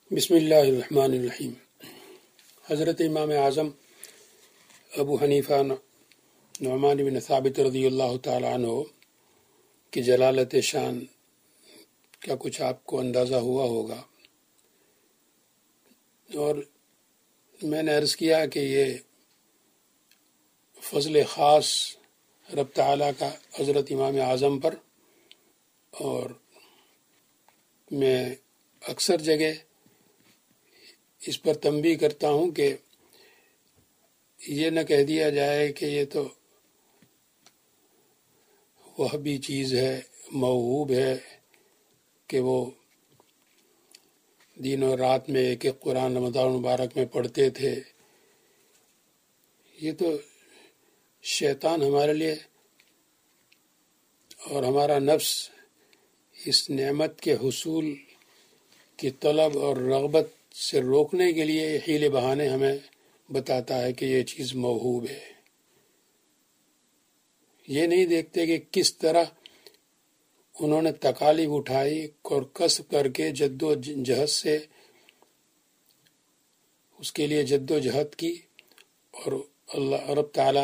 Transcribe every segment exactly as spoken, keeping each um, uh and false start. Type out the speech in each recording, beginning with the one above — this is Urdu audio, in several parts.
بسم اللہ الرحمن الرحیم۔ حضرت امام اعظم ابو حنیفہ نعمان بن ثابت رضی اللہ تعالیٰ عنہ کی جلالت شان کا کچھ آپ کو اندازہ ہوا ہوگا، اور میں نے عرض کیا کہ یہ فضل خاص رب تعالیٰ کا حضرت امام اعظم پر، اور میں اکثر جگہ اس پر تنبیہ کرتا ہوں کہ یہ نہ کہہ دیا جائے کہ یہ تو وہبی چیز ہے، موہوب ہے کہ وہ دن اور رات میں ایک ایک قرآن رمضان مبارک میں پڑھتے تھے۔ یہ تو شیطان ہمارے لیے اور ہمارا نفس اس نعمت کے حصول کی طلب اور رغبت سے روکنے کے لیے حیلے بہانے ہمیں بتاتا ہے کہ یہ چیز موہوب ہے۔ یہ نہیں دیکھتے کہ کس طرح انہوں نے تکالیف اٹھائی اور کسب کر کے جد و جہد سے اس کے لیے جد و جہد کی، اور اللہ رب تعالی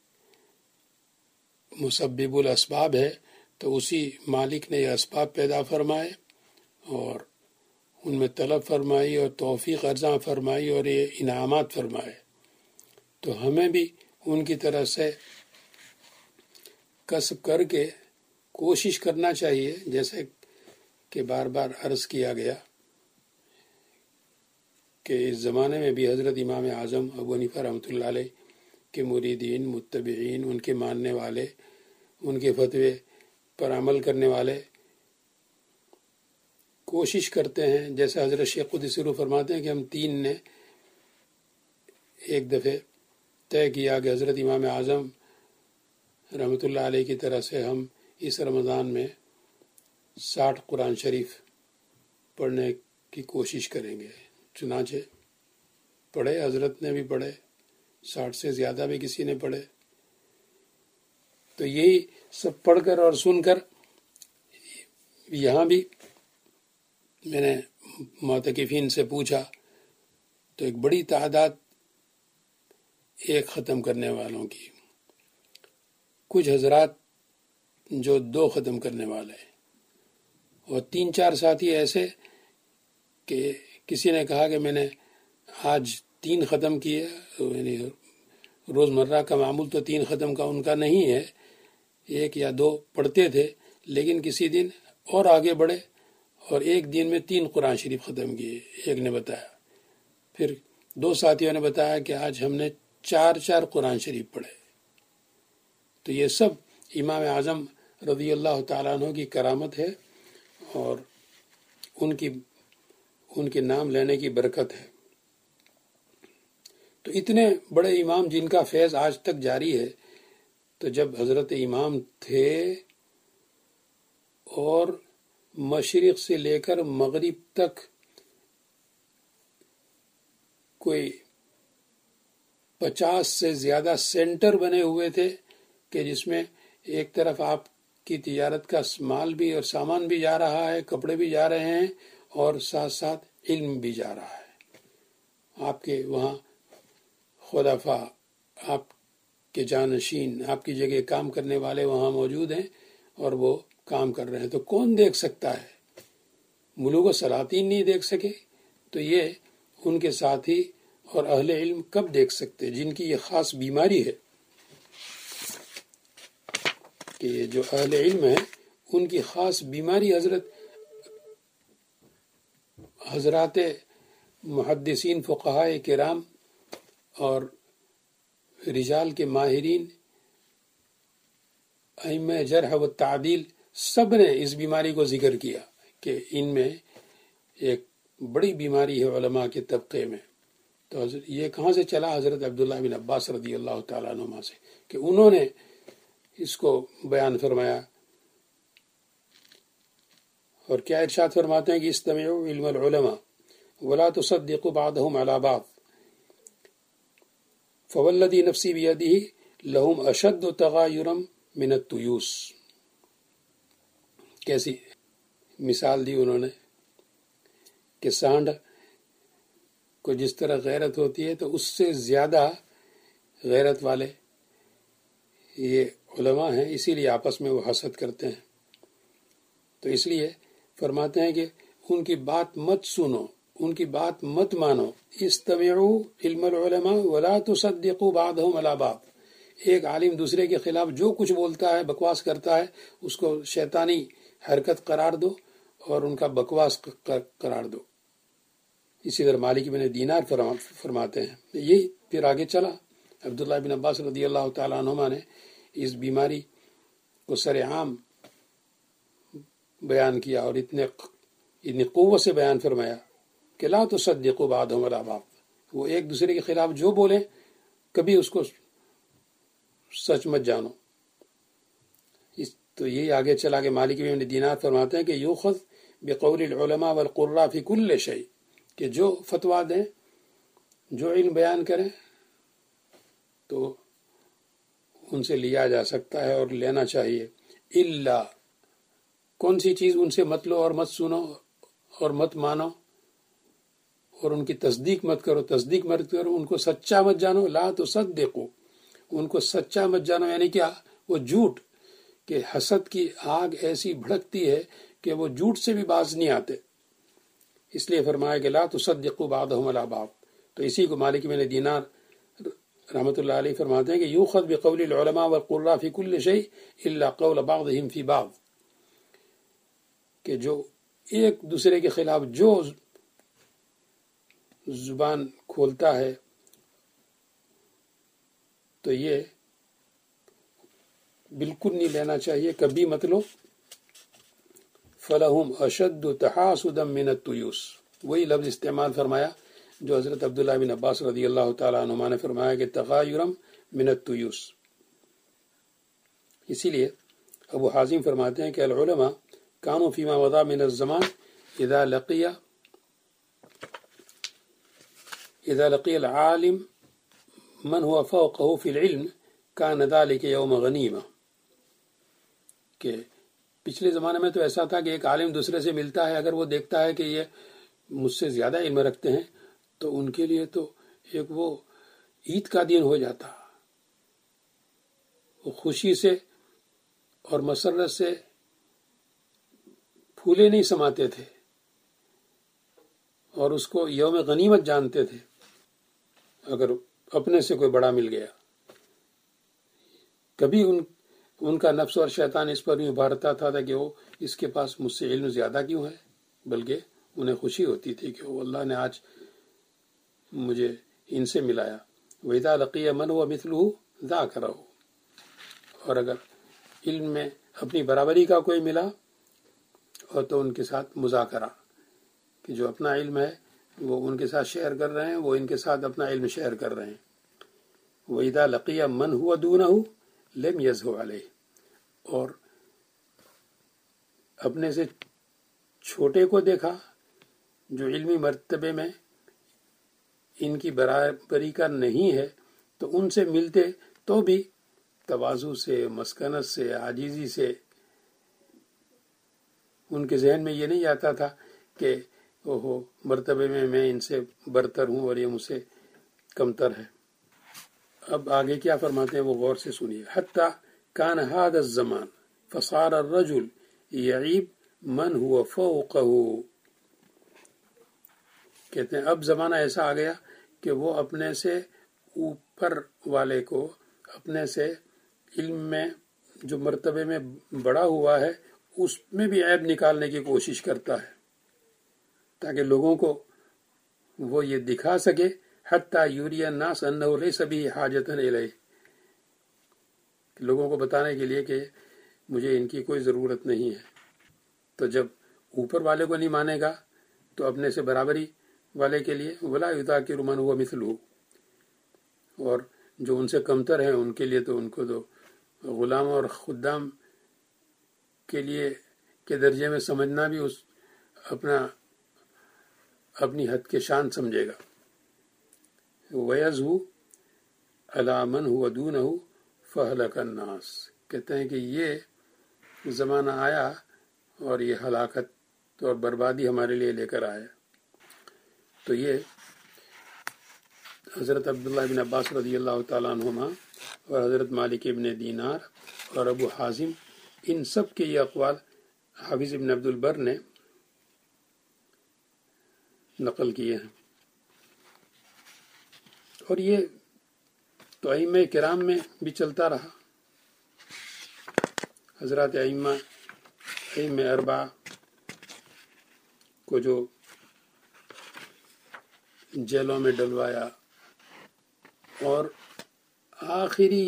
مسبب الاسباب ہے تو اسی مالک نے یہ اسباب پیدا فرمائے اور ان میں طلب فرمائی اور توفیق ارزاں فرمائی اور یہ انعامات فرمائے۔ تو ہمیں بھی ان کی طرح سے کسب کر کے کوشش کرنا چاہیے، جیسے کہ بار بار عرض کیا گیا کہ اس زمانے میں بھی حضرت امام اعظم ابو حنیفہ رحمۃ اللہ علیہ کے مریدین، متبعین، ان کے ماننے والے، ان کے فتوے پر عمل کرنے والے کوشش کرتے ہیں، جیسے حضرت شیخ قدسی روح فرماتے ہیں کہ ہم تین نے ایک دفعہ طے کیا کہ حضرت امام اعظم رحمۃ اللہ علیہ کی طرح سے ہم اس رمضان میں ساٹھ قرآن شریف پڑھنے کی کوشش کریں گے۔ چنانچہ پڑھے، حضرت نے بھی پڑھے، ساٹھ سے زیادہ بھی کسی نے پڑھے۔ تو یہی سب پڑھ کر اور سن کر یہاں بھی میں نے معتکفین سے پوچھا تو ایک بڑی تعداد ایک ختم کرنے والوں کی، کچھ حضرات جو دو ختم کرنے والے، اور تین چار ساتھی ایسے کہ کسی نے کہا کہ میں نے آج تین ختم کیے، یعنی روزمرہ کا معمول تو تین ختم کا ان کا نہیں ہے، ایک یا دو پڑھتے تھے، لیکن کسی دن اور آگے بڑھے اور ایک دن میں تین قرآن شریف ختم کیے، ایک نے بتایا۔ پھر دو ساتھیوں نے بتایا کہ آج ہم نے چار چار قرآن شریف پڑھے۔ تو یہ سب امام اعظم رضی اللہ تعالیٰ عنہ کی کرامت ہے اور ان کی ان کے نام لینے کی برکت ہے۔ تو اتنے بڑے امام جن کا فیض آج تک جاری ہے، تو جب حضرت امام تھے اور مشرق سے لے کر مغرب تک کوئی پچاس سے زیادہ سینٹر بنے ہوئے تھے کہ جس میں ایک طرف آپ کی تجارت کا مال بھی اور سامان بھی جا رہا ہے، کپڑے بھی جا رہے ہیں، اور ساتھ ساتھ علم بھی جا رہا ہے۔ آپ کے وہاں خلفاء، آپ کے جانشین، آپ کی جگہ کام کرنے والے وہاں موجود ہیں اور وہ کام کر رہے ہیں، تو کون دیکھ سکتا ہے؟ ملوک و سلاطین نہیں دیکھ سکے تو یہ ان کے ساتھی اور اہل علم کب دیکھ سکتے، جن کی یہ خاص بیماری ہے کہ یہ جو اہل علم ہے ان کی خاص بیماری حضرت حضرات محدثین، فقہاء کرام اور رجال کے ماہرین، ائمہ جرح و تعدیل، سب نے اس بیماری کو ذکر کیا کہ ان میں ایک بڑی بیماری ہے علماء کے طبقے میں۔ تو یہ کہاں سے چلا؟ حضرت عبداللہ بن عباس رضی اللہ تعالیٰ عنہما سے، کہ انہوں نے اس کو بیان فرمایا۔ اور کیا ارشاد فرماتے ہیں کہ استمعوا علم العلماء ولا تصدقوا بعضهم على بعض فوالذی نفسی بیدہ لهم اشد تغایرا من الطیوس۔ کیسی مثال دی انہوں نے کہ سانڈ کو جس طرح غیرت ہوتی ہے تو اس سے زیادہ غیرت والے یہ علماء ہیں، اسی لیے آپس میں وہ حسد کرتے ہیں۔ تو اس لیے فرماتے ہیں کہ ان کی بات مت سنو، ان کی بات مت مانو، استمعوا علم العلماء ولا تصدقوا بعضهم على بعض۔ ایک عالم دوسرے کے خلاف جو کچھ بولتا ہے، بکواس کرتا ہے، اس کو شیطانی حرکت قرار دو اور ان کا بکواس قرار دو۔ اسی طرح مالک بن دینار فرماتے ہیں۔ یہی پھر آگے چلا، عبداللہ بن عباس رضی اللہ تعالیٰ عنہما نے اس بیماری کو سر عام بیان کیا اور اتنے اتنی قوت سے بیان فرمایا کہ لا تصدقوا بعضهم على بعض، وہ ایک دوسرے کے خلاف جو بولیں کبھی اس کو سچ مت جانو۔ اس تو یہی آگے چلا کے مالک بن دینار فرماتے ہیں کہ یؤخذ بقول العلماء والقراء فی کل شیء، کہ جو فتویٰ دیں، جو علم بیان کریں تو ان سے لیا جا سکتا ہے اور لینا چاہیے۔ الا، کون سی چیز؟ ان سے مت لو اور مت سنو اور مت مانو اور ان کی تصدیق مت کرو، تصدیق مت کرو، ان کو سچا مت جانو۔ لا تصدقوا، ان کو سچا مت جانو، یعنی کیا؟ وہ جھوٹ، کہ حسد کی آگ ایسی بھڑکتی ہے کہ وہ جھوٹ سے بھی باز نہیں آتے، اس لیے فرمایا کہ لا تصدقوا بعضهم على بعض۔ تو اسی کو مالک بن دینار رحمۃ اللہ علیہ فرماتے ہیں کہ یؤخذ بقول العلماء والقراء في كل شيء الا قول بعضهم في بعض، کہ جو ایک دوسرے کے خلاف جو زبان کھولتا ہے تو یہ بالکل نہیں لینا چاہیے، کبھی مت لو۔ فَلَهُمْ أَشَدُّ تَحَاسُدًا مِنَ التُّيُوسِ، وہی لفظ استعمال فرمایا جو حضرت عبداللہ بن عباس رضی اللہ تعالیٰ عنہما نے فرمایا کہ تغایرم من التیوس۔ اسی لیے ابو حازم فرماتے ہیں کہ العلماء کانوا فیما مضى من الزمان اذا لقی اذا لقی العالم من هو فوقه في العلم كان ذلك يوم غنیمہ، کہ پچھلے زمانے میں تو ایسا تھا کہ ایک عالم دوسرے سے ملتا ہے، اگر وہ دیکھتا ہے کہ یہ مجھ سے زیادہ علم رکھتے ہیں تو ان کے لیے تو ایک وہ عید کا دن ہو جاتا، وہ خوشی سے اور مسرت سے پھولے نہیں سماتے تھے اور اس کو یوم غنیمت جانتے تھے اگر اپنے سے کوئی بڑا مل گیا۔ کبھی ان ان کا نفس اور شیطان اس پر بھی ابھارتا تھا کہ وہ اس کے پاس مجھ سے علم زیادہ کیوں ہے، بلکہ انہیں خوشی ہوتی تھی کہ وہ اللہ نے آج مجھے ان سے ملایا۔ وَإِذَا لَقِيَ مَنْ هُوَ مِثْلُهُ ذَاكَرَهُ، اور اگر علم میں اپنی برابری کا کوئی ملا اور تو ان کے ساتھ مذاکرہ، کہ جو اپنا علم ہے وہ ان کے ساتھ شیئر کر رہے ہیں، وہ ان کے ساتھ اپنا علم شیئر کر رہے ہیں۔ وَإِذَا لَقِيَ مَنْ هُوَ دُونَهُ لَمْ يَزْهُ عَلَيْهِ، اور اپنے سے چھوٹے کو دیکھا جو علمی مرتبے میں ان کی برابری کا نہیں ہے تو ان سے ملتے تو بھی تواضع سے، مسکنت سے، عاجزی سے، ان کے ذہن میں یہ نہیں آتا تھا کہ اوہو مرتبے میں میں ان سے برتر ہوں اور یہ مجھ سے کمتر ہے۔ اب آگے کیا فرماتے ہیں وہ غور سے سنیے۔ حتی کان هذا الزمان فصار الرجل یعیب من هو فوقه، کہتے ہیں اب زمانہ ایسا آ گیا کہ وہ اپنے سے اوپر والے کو اپنے سے علم میں جو مرتبے میں بڑا ہوا ہے اس میں بھی عیب نکالنے کی کوشش کرتا ہے تاکہ لوگوں کو وہ یہ دکھا سکے حتی یوری الناس انہ لیس بہ حاجۃ الیہ، لوگوں کو بتانے کے لیے کہ مجھے ان کی کوئی ضرورت نہیں ہے۔ تو جب اوپر والے کو نہیں مانے گا تو اپنے سے برابری والے کے لیے ولا یذاکر من هو مثلہ، اور جو ان سے کمتر ہیں ان کے لیے تو ان کو تو غلام اور خدام کے لیے کے درجے میں سمجھنا بھی اس اپنا اپنی حد کے شان سمجھے گا۔ وَيَزْهُ عَلَى مَنْ هُوَ دُونَهُ فَهْلَكَ النَّاسِ، کہتے ہیں کہ یہ زمانہ آیا اور یہ ہلاکت اور بربادی ہمارے لیے لے کر آیا۔ تو یہ حضرت عبداللہ بن عباس رضی اللہ تعالیٰ عنہما اور حضرت مالک ابن دینار اور ابو حازم، ان سب کے یہ اقوال حافظ ابن عبد البر نے نقل کیے ہیں. اور یہ تو ائمہ کرام میں بھی چلتا رہا. حضرات ائمہ ائمہ اربعہ کو جو جیلوں میں ڈلوایا اور آخری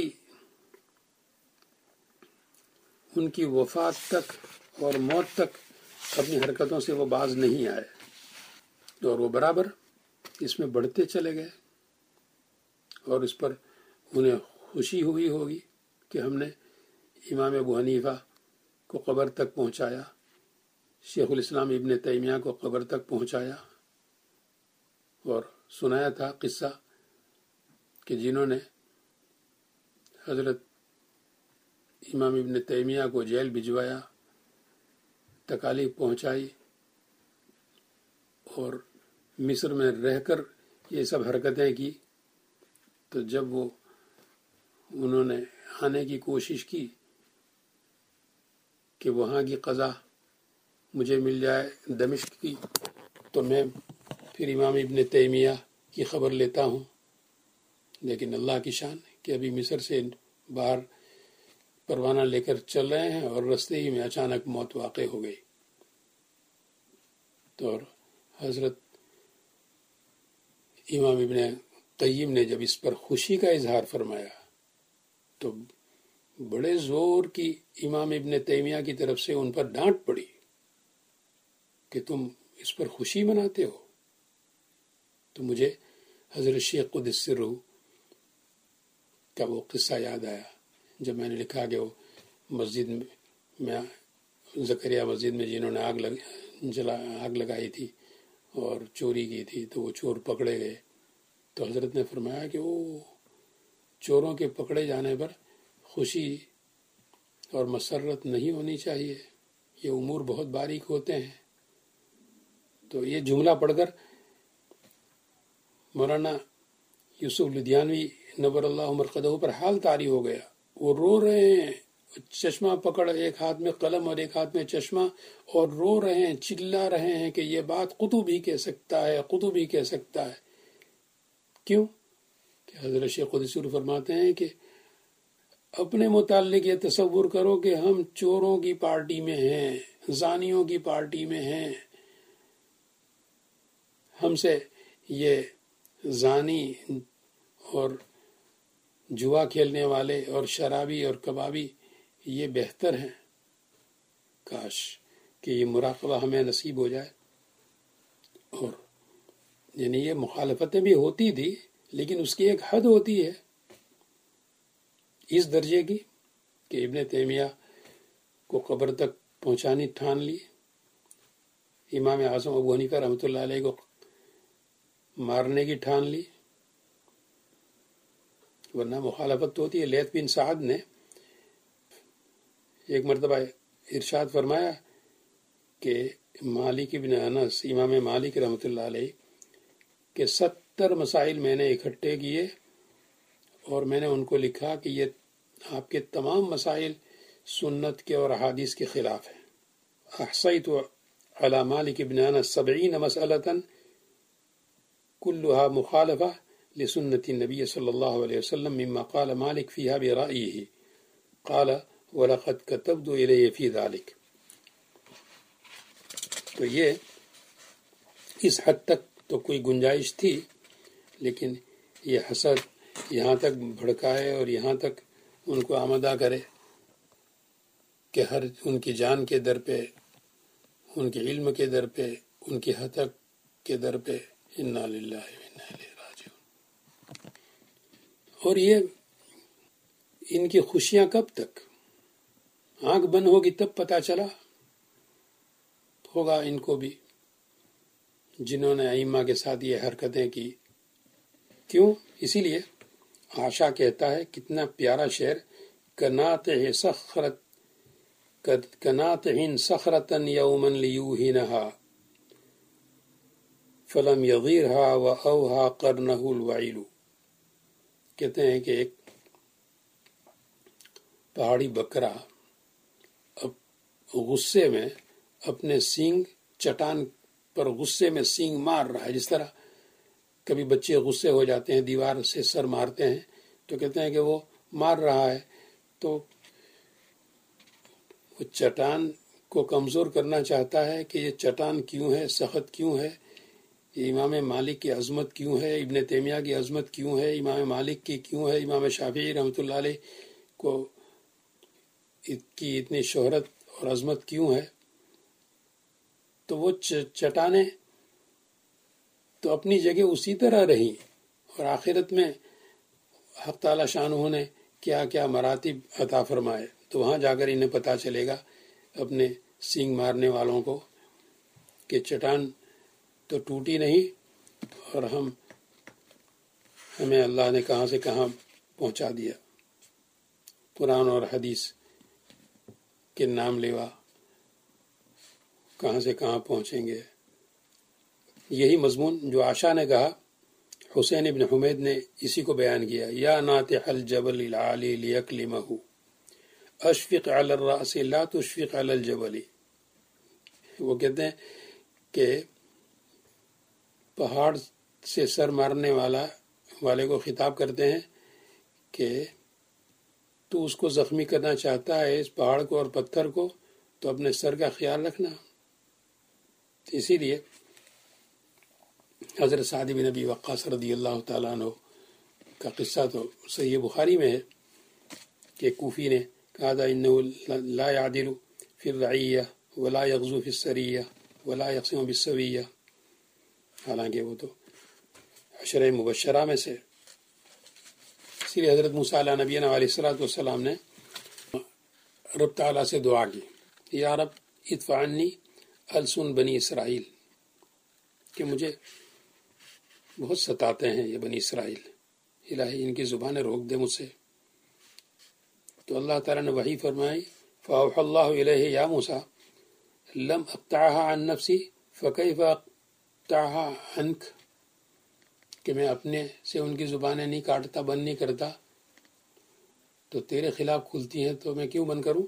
ان کی وفات تک اور موت تک اپنی حرکتوں سے وہ باز نہیں آئے، اور وہ برابر اس میں بڑھتے چلے گئے. اور اس پر انہیں خوشی ہوئی ہوگی کہ ہم نے امام ابو حنیفہ کو قبر تک پہنچایا، شیخ الاسلام ابن تیمیہ کو قبر تک پہنچایا. اور سنایا تھا قصہ کہ جنہوں نے حضرت امام ابن تیمیہ کو جیل بھجوایا، تکالیف پہنچائی، اور مصر میں رہ کر یہ سب حرکتیں کی، تو جب وہ انہوں نے آنے کی کوشش کی کہ وہاں کی قضا مجھے مل جائے دمشق کی، تو میں پھر امام ابن تیمیہ کی خبر لیتا ہوں. لیکن اللہ کی شان کہ ابھی مصر سے باہر پروانہ لے کر چل رہے ہیں اور رستے ہی میں اچانک موت واقع ہو گئی. تو حضرت امام ابن قیم نے جب اس پر خوشی کا اظہار فرمایا تو بڑے زور کی امام ابن تیمیہ کی طرف سے ان پر ڈانٹ پڑی کہ تم اس پر خوشی مناتے ہو. تو مجھے حضرت شیخ قدس سرہ کا وہ قصہ یاد آیا جب میں نے لکھا کہ وہ مسجد میں زکریا مسجد میں جنہوں نے آگ لگ جلا آگ لگائی تھی اور چوری کی تھی، تو وہ چور پکڑے گئے. تو حضرت نے فرمایا کہ وہ چوروں کے پکڑے جانے پر خوشی اور مسرت نہیں ہونی چاہیے، یہ امور بہت باریک ہوتے ہیں. تو یہ جملہ پڑھ کر مولانا یوسف لدھیانوی نور اللہ مرقدہ پر حال طاری ہو گیا. وہ رو رہے ہیں، چشمہ پکڑ، ایک ہاتھ میں قلم اور ایک ہاتھ میں چشمہ، اور رو رہے ہیں، چلا رہے ہیں کہ یہ بات قطب ہی کہہ سکتا ہے، قطب ہی کہہ سکتا ہے. کیوں کہ حضرت شیخ قدس سرہ فرماتے ہیں کہ اپنے متعلق یہ تصور کرو کہ ہم چوروں کی پارٹی میں ہیں، زانیوں کی پارٹی میں ہیں، ہم سے یہ زانی اور جوا کھیلنے والے اور شرابی اور کبابی یہ بہتر ہیں. کاش کہ یہ مراقبہ ہمیں نصیب ہو جائے. اور یعنی یہ مخالفتیں بھی ہوتی تھی، لیکن اس کی ایک حد ہوتی ہے اس درجے کی کہ ابن تیمیہ کو قبر تک پہنچانی ٹھان لی، امام اعظم ابو حنیفہ رحمۃ اللہ علیہ کو مارنے کی ٹھان لی، ورنہ مخالفت تو ہوتی ہے. لیث بن سعد نے ایک مرتبہ ارشاد فرمایا کہ مالک بن انس، امام مالک رحمۃ اللہ علیہ کہ ستر مسائل میں نے اکٹھے کیے اور میں نے ان کو لکھا کہ یہ آپ کے تمام مسائل سنت کے اور احادیث کے خلاف ہیں. احصیت علی مالک بن انس سبعین مسئلۃ كلها مخالفة لسنة النبي صلی اللہ علیہ وسلم مما قال مالک فيها برأيه قال وَلَقَدْ كَتَبْتُ إِلَيْهِ فِي ذَلِكَ. تو یہ اس حد تک تو کوئی گنجائش تھی، لیکن یہ حسد یہاں تک بھڑکائے اور یہاں تک ان کو آمادہ کرے کہ ہر ان کی جان کے در پہ، ان کے علم کے در پہ، ان کی حتق کے در پہ انا للہ و انا الیہ راجعون. اور یہ ان کی خوشیاں کب تک؟ آنکھ بند ہوگی تب پتہ چلا ہوگا ان کو بھی جنہوں نے ائمہ کے ساتھ یہ حرکتیں کی. کیوں؟ اسی لیے عاشا کہتا ہے، کتنا پیارا شعر، کناطع صخرت کناطع صخرة یوما لیوہنہا فلم یغیرہا واوہا قرنہ الوعیل. کہتے ہیں کہ ایک پہاڑی بکرا غصے میں اپنے سینگ چٹان پر غصے میں سینگ مار رہا ہے. جس طرح کبھی بچے غصے ہو جاتے ہیں، دیوار سے سر مارتے ہیں، تو کہتے ہیں کہ وہ مار رہا ہے. تو وہ چٹان کو کمزور کرنا چاہتا ہے کہ یہ چٹان کیوں ہے، سخت کیوں ہے، یہ امام مالک کی عظمت کیوں ہے، ابن تیمیہ کی عظمت کیوں ہے، امام مالک کی کیوں ہے، امام شافعی رحمۃ اللہ علیہ کو کی اتنی شہرت اور عظمت کیوں ہے. تو وہ چٹانیں تو اپنی جگہ اسی طرح رہیں، اور آخرت میں حق تعالی شانہ نے کیا کیا مراتب عطا فرمائے، تو وہاں جا کر انہیں پتہ چلے گا اپنے سینگ مارنے والوں کو کہ چٹان تو ٹوٹی نہیں، اور ہم ہمیں اللہ نے کہاں سے کہاں پہنچا دیا. قرآن اور حدیث کے نام لیوا کہاں سے کہاں پہنچیں گے. یہی مضمون جو عائشہ نے کہا، حسین ابن حمید نے اسی کو بیان کیا. یا ناطح الجبل العالی لیکلمہ اشفق علی الرأس لا تشفق علی الجبل. وہ کہتے ہیں کہ پہاڑ سے سر مارنے والا والے کو خطاب کرتے ہیں کہ تو اس کو زخمی کرنا چاہتا ہے، اس پہاڑ کو اور پتھر کو، تو اپنے سر کا خیال رکھنا. اسی لیے حضرت سعد بن ابی وقاص رضی اللہ تعالیٰ عنہ کا قصہ تو صحیح بخاری میں ہے کہ کوفی نے کہا تھا انه لا يعدل في الرعیہ ولا يغزو في السریہ ولا يقسم بالسویہ. حالانکہ وہ تو عشرہ مبشرہ میں سے. اسی لیے حضرت موسیٰ علیہ نبینا علیہ الصلوۃ والسلام نے رب تعالیٰ سے دعا کی، یا رب ادفع عنی السن بنی اسرائیل، کہ مجھے بہت ستاتے ہیں یہ بنی اسرائیل، الہی ان کی زبانیں روک دے مجھ سے. تو اللہ تعالیٰ نے وحی فرمائی، فاوحى اللہ الیہ یا موسیٰ لم اقطعها عن نفسی فکیف اقطعها عنک، کہ میں اپنے سے ان کی زبانیں نہیں کاٹتا، بند نہیں کرتا، تو تیرے خلاف کھلتی ہیں تو میں کیوں بند کروں.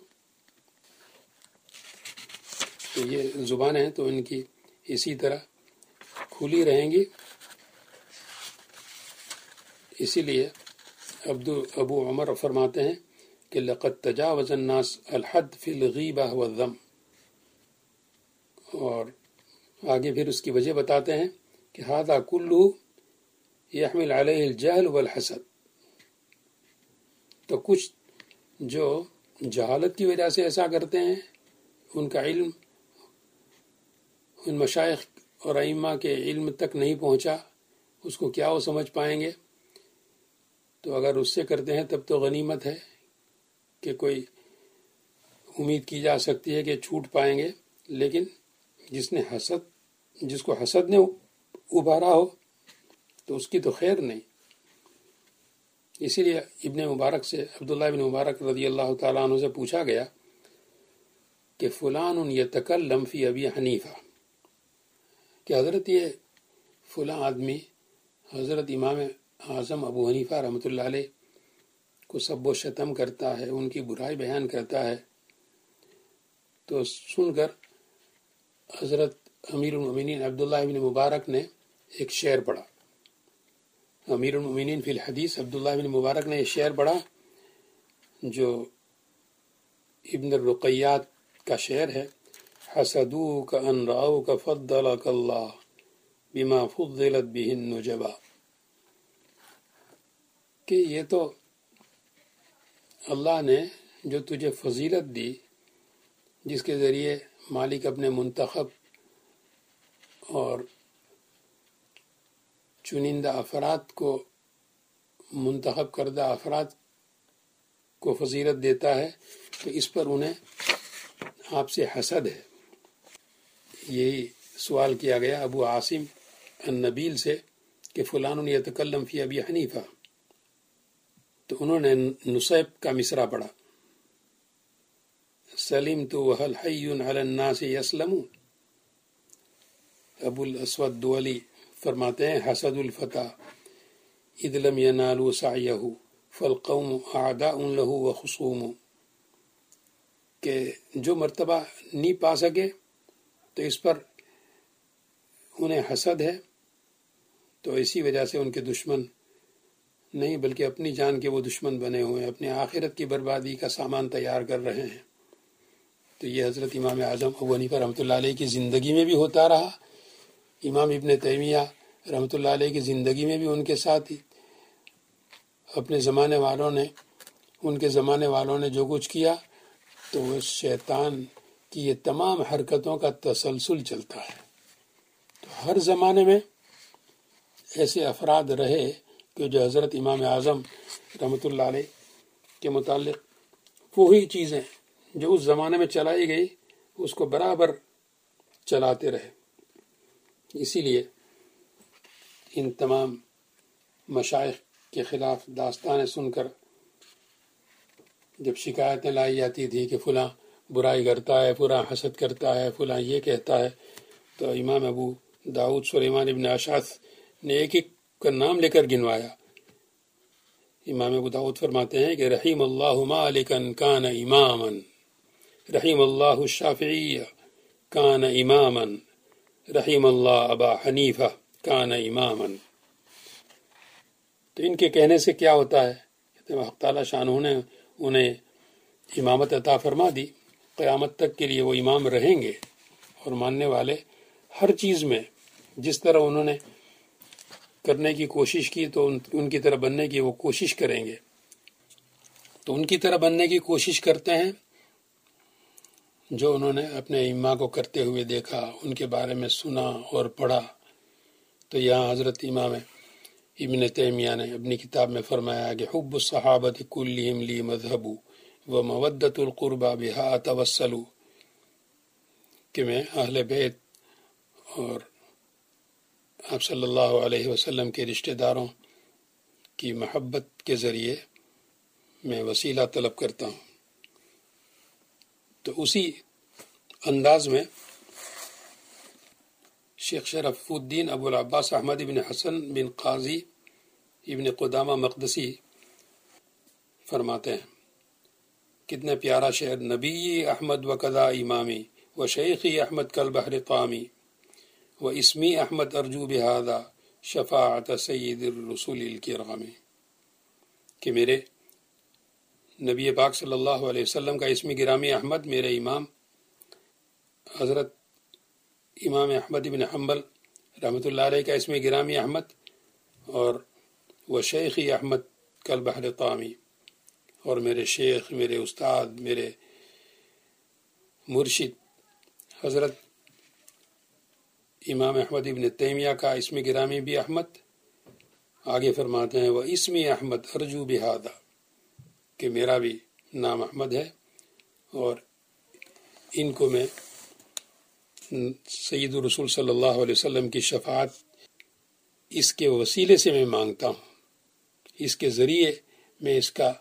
تو یہ زبانیں ہیں تو ان کی اسی طرح کھلی رہیں گی. اسی لیے عبد ابو عمر فرماتے ہیں کہ لقد تجاوز الناس الحد فی الغیبہ والذم، اور آگے پھر اس کی وجہ بتاتے ہیں کہ ھذا کلہ یحمل علیہ الجہل والحسد. تو کچھ جو جہالت کی وجہ سے ایسا کرتے ہیں، ان کا علم ان مشائخ اور ائمہ کے علم تک نہیں پہنچا، اس کو کیا وہ سمجھ پائیں گے. تو اگر اس سے کرتے ہیں تب تو غنیمت ہے کہ کوئی امید کی جا سکتی ہے کہ چھوٹ پائیں گے. لیکن جس نے حسد جس کو حسد نے ابھارا ہو تو اس کی تو خیر نہیں. اسی لیے ابن مبارک سے عبداللہ ابن مبارک رضی اللہ تعالیٰ عنہ سے پوچھا گیا کہ فلان یتکلم فی ابی حنیفہ، کہ حضرت یہ فلاں آدمی حضرت امام اعظم ابو حنیفہ رحمۃ اللہ علیہ کو سب و شتم کرتا ہے، ان کی برائی بیان کرتا ہے. تو سن کر حضرت امیر المؤمنین عبداللہ ابن مبارک نے ایک شعر پڑھا. امیر المؤمنین فی الحدیث عبداللہ ابن مبارک نے یہ شعر پڑھا جو ابن الرقیات کا شعر ہے، حسدوک ان رأوک فضلک اللہ بما فضلت به النجبا، کہ یہ تو اللہ نے جو تجھے فضیلت دی، جس کے ذریعے مالک اپنے منتخب اور چنندہ افراد کو منتخب کردہ افراد کو فضیلت دیتا ہے، تو اس پر انہیں آپ سے حسد ہے. یہی سوال کیا گیا ابو عاصم النبیل سے کہ فلان یتکلم فی ابی حنیفہ، تو انہوں نے نصیب کا مصرع پڑھا، سلمت وهل حی علی الناس یسلمون. ابو الاسود دولی فرماتے ہیں حسد الفتى اذ لم ینالوا سعیہ فالقوم اعداء له وخصوم، کہ جو مرتبہ نہیں پا سکے تو اس پر انہیں حسد ہے، تو اسی وجہ سے ان کے دشمن نہیں بلکہ اپنی جان کے وہ دشمن بنے ہوئے ہیں، اپنے آخرت کی بربادی کا سامان تیار کر رہے ہیں۔ تو یہ حضرت امام اعظم ابو حنیفہ رحمۃ اللہ علیہ کی زندگی میں بھی ہوتا رہا، امام ابن تیمیہ رحمۃ اللہ علیہ کی زندگی میں بھی ان کے ساتھ اپنے زمانے والوں نے ان کے زمانے والوں نے جو کچھ کیا، تو وہ شیطان کی یہ تمام حرکتوں کا تسلسل چلتا ہے۔ تو ہر زمانے میں ایسے افراد رہے کہ جو حضرت امام اعظم رحمۃ اللہ علیہ کے متعلق وہی چیزیں جو اس زمانے میں چلائی گئی اس کو برابر چلاتے رہے۔ اسی لیے ان تمام مشائخ کے خلاف داستانیں سن کر جب شکایتیں لائی جاتی تھی کہ فلاں برائی کرتا ہے، فلاں حسد کرتا ہے، فلاں یہ کہتا ہے، تو امام ابو داؤد سلیمان ابن اشعث نے ایک ایک کا نام لے کر گنوایا۔ امام ابو داؤد فرماتے ہیں کہ رحیم اللہ مالکا کان اماما، رحیم اللہ الشافعی کان اماما، رحیم اللہ ابا حنیفہ کان اماما۔ تو ان کے کہنے سے کیا ہوتا ہے؟ کہتے ہیں حق تعالی شانہ نے انہیں امامت عطا فرما دی، قیامت تک کے لیے وہ امام رہیں گے، اور ماننے والے ہر چیز میں جس طرح انہوں نے کرنے کی کوشش کی تو ان کی طرح بننے کی وہ کوشش کریں گے۔ تو ان کی طرح بننے کی کوشش کرتے ہیں جو انہوں نے اپنے ائمہ کو کرتے ہوئے دیکھا، ان کے بارے میں سنا اور پڑھا۔ تو یہاں حضرت امام ابن تیمیہ نے اپنی کتاب میں فرمایا کہ حب الصحابۃ کلہم لی مذہب ومودۃ القربى بہا اتوسل، کہ میں اہل بیت اور آپ صلی اللہ علیہ وسلم کے رشتہ داروں کی محبت کے ذریعے میں وسیلہ طلب کرتا ہوں۔ تو اسی انداز میں شیخ شرف الدین ابو العباس احمد بن حسن بن قاضی ابن قدامہ مقدسی فرماتے ہیں، کتنے پیارا شعر، نبی احمد و قضا امامی و شیخی احمد کل بحر طامی و اسمی احمد ارجو بہذا شفاعت سید الرسول الکرام، کہ میرے نبی پاک صلی اللہ علیہ وسلم کا اسمی گرامی احمد، میرے امام حضرت امام احمد بن حنبل رحمۃ اللہ علیہ کا اسمی گرامی احمد، اور وہ شیخی احمد کل بحر طامی، اور میرے شیخ، میرے استاد، میرے مرشد حضرت امام احمد ابن تیمیہ کا اسمی گرامی بھی احمد۔ آگے فرماتے ہیں وہ اسمی احمد ارجو بہذا، کہ میرا بھی نام احمد ہے اور ان کو میں سید الرسول صلی اللہ علیہ وسلم کی شفاعت اس کے وسیلے سے میں مانگتا ہوں، اس کے ذریعے میں اس کا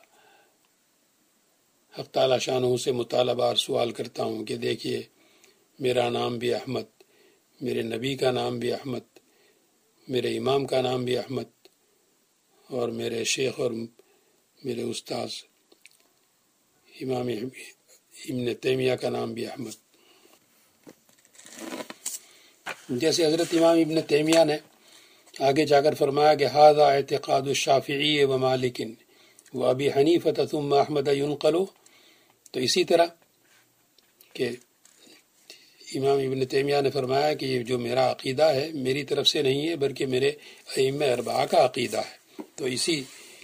حق تعالی شانہ سے مطالبہ اور سوال کرتا ہوں کہ دیکھیے میرا نام بھی احمد، میرے نبی کا نام بھی احمد، میرے امام کا نام بھی احمد، اور میرے شیخ اور میرے استاذ امام ابن تیمیہ کا نام بھی احمد۔ جیسے حضرت امام ابن تیمیہ نے آگے جا کر فرمایا کہ ھذا اعتقاد الشافعی و مالک و ابی حنیفہ ثم احمد ینقل، تو اسی طرح کہ امام ابن تیمیہ نے فرمایا کہ یہ جو میرا عقیدہ ہے میری طرف سے نہیں ہے بلکہ میرے ائمہ اربعہ کا عقیدہ ہے، تو اسی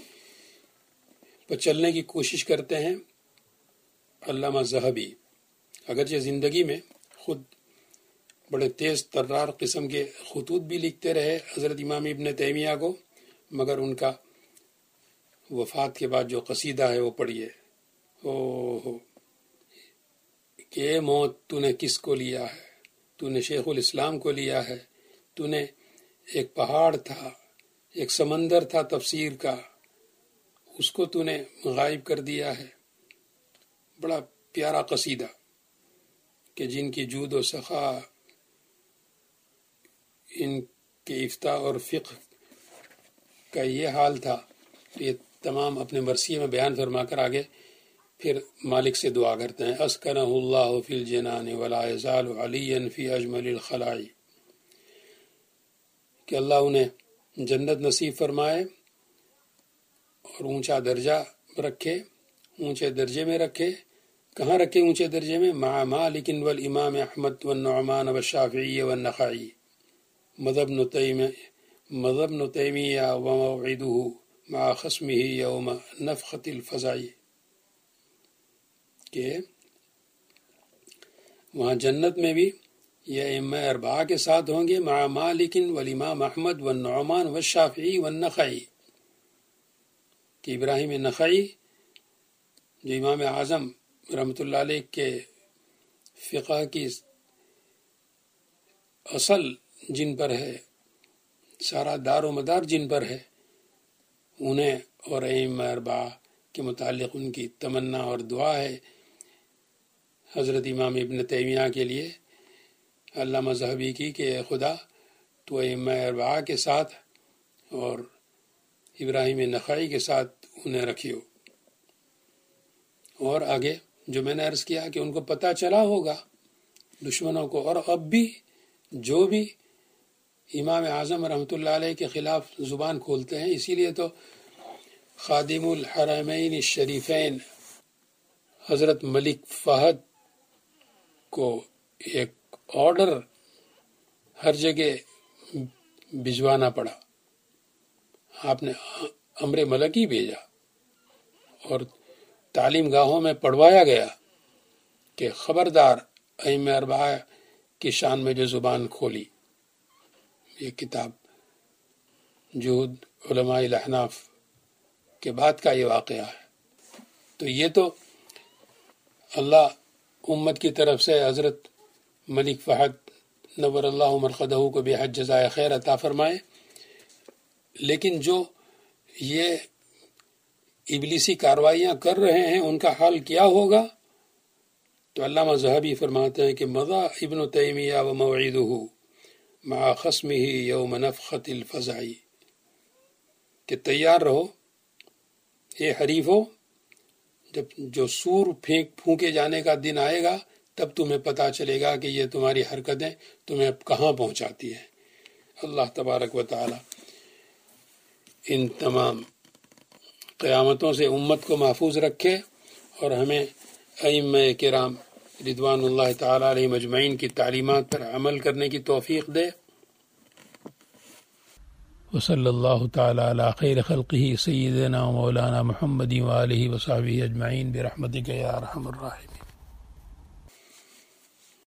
پر چلنے کی کوشش کرتے ہیں۔ علامہ ذہبی اگرچہ زندگی میں خود بڑے تیز ترار قسم کے خطوط بھی لکھتے رہے حضرت امام ابن تیمیہ کو، مگر ان کا وفات کے بعد جو قصیدہ ہے وہ پڑھیے، او کہ اے موت تو نے کس کو لیا ہے، تو نے شیخ الاسلام کو لیا ہے، تو نے ایک پہاڑ تھا، ایک سمندر تھا تفسیر کا، اس کو تو نے غائب کر دیا ہے۔ بڑا پیارا قصیدہ کہ جن کی جود و سخا، ان کے افتاء اور فقہ کا یہ حال تھا، یہ تمام اپنے مرثیے میں بیان فرما کر آگے پھر مالک سے دعا کرتے ہیں، اسکنہ اللہ فی الجنان ولا یزال علیا فی اجمل الخلائی، کہ اللہ انہیں جنت نصیب فرمائے اور اونچا درجہ رکھے، اونچے درجے میں رکھے۔ کہاں رکھے اونچے درجے میں؟ مع مالک والامام احمد والنعمان والشافعی والنخعی، مذہب نتیمیہ مذہب نتیمیہ وموعدہ مع خصمہ یوم نفخۃ الفزع، کہ وہاں جنت میں بھی یہ ائمہ اربعہ کے ساتھ ہوں گے، مع مالک والامام احمد والنعمان والشافعی والنخعی، کہ ابراہیم نخعی جو امام اعظم رحمۃ اللہ علیہ کے فقہ کی اصل جن پر ہے، سارا دار و مدار جن پر ہے، انہیں اور ائمہ اربعہ کے متعلق ان کی تمنا اور دعا ہے حضرت امام ابن تیمیہ کے لیے، علامہ ذہبی کی، کہ اے خدا تو ائمہ اربعہ کے ساتھ اور ابراہیم نخعی کے ساتھ انہیں رکھیو۔ اور آگے جو میں نے عرض کیا کہ ان کو پتہ چلا ہوگا دشمنوں کو، اور اب بھی جو بھی امام اعظم رحمۃ اللہ علیہ کے خلاف زبان کھولتے ہیں، اسی لیے تو خادم الحرمین الشریفین حضرت ملک فہد کو ایک آرڈر ہر جگہ بھجوانا پڑا، آپ نے امر ملکی بھیجا اور تعلیم گاہوں میں پڑھوایا گیا کہ خبردار ائمہ اربعہ کی شان میں جو زبان کھولی۔ یہ کتاب جہد علماء الاحناف کے بعد کا یہ واقعہ ہے۔ تو یہ تو اللہ امت کی طرف سے حضرت ملک فہد نور اللہ مرقدہ کو بے حد جزائے خیر عطا فرمائے، لیکن جو یہ ابلیسی کاروائیاں کر رہے ہیں ان کا حال کیا ہوگا؟ تو علامہ ذہبی فرماتے ہیں کہ مضى ابن تیمیہ وموعدہ مع خصمہ یوم نفخۃ الفزع، کہ تیار رہو اے حریفو، جب جو سور پھینک پھونکے جانے کا دن آئے گا تب تمہیں پتہ چلے گا کہ یہ تمہاری حرکتیں تمہیں کہاں پہنچاتی ہیں۔ اللہ تبارک و تعالی ان تمام قیامتوں سے امت کو محفوظ رکھے اور ہمیں ائمہ کرام رضوان اللہ تعالی علیہ مجمعین کی تعلیمات پر عمل کرنے کی توفیق دے۔ وصلی اللہ تعالی علی خیر خلقہ سیدنا و مولانا محمد و آلہ و صحبہ اجمعین برحمتک یا ارحم الراحمین۔